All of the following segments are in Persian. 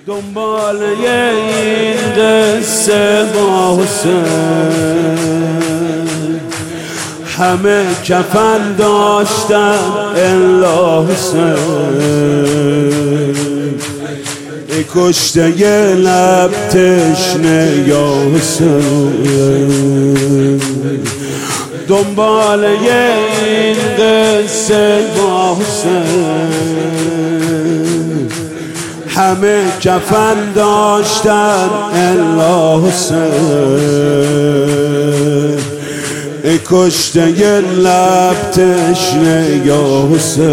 دنبال این قصه با حسین همه کفن داشتن الا حسین، ای کشته یه لب تشنه یا حسین. دنبال این قصه با حسین همه کفن داشتن الا حسین، ای کشته یه لب تشنه یا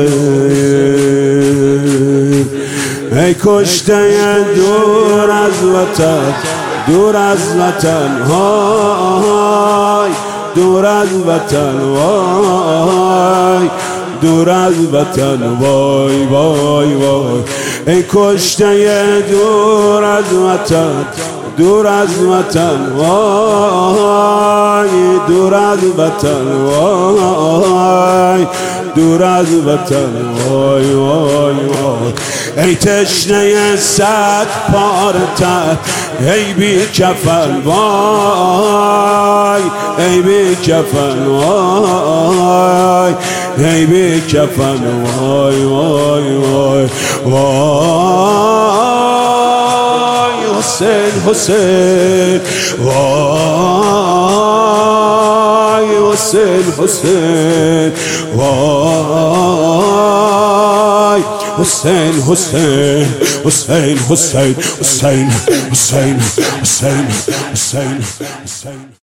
حسین، ای کشته دور از وطن، دور از وطن های، دور از وطن وای، دور از وطن وای وای وای، ای کشته دور از وطن، دور از وطن وای، دور از وطن وای، دور از وطن وای وای وای، ای تشنه صد پارتر، ای بی کفن وای، ای بی کفن وای، ای بی کفن وای وای وای وای، حسین حسین وای، حسین حسین وای، حسین حسین حسین حسین حسین حسین حسین حسین حسین.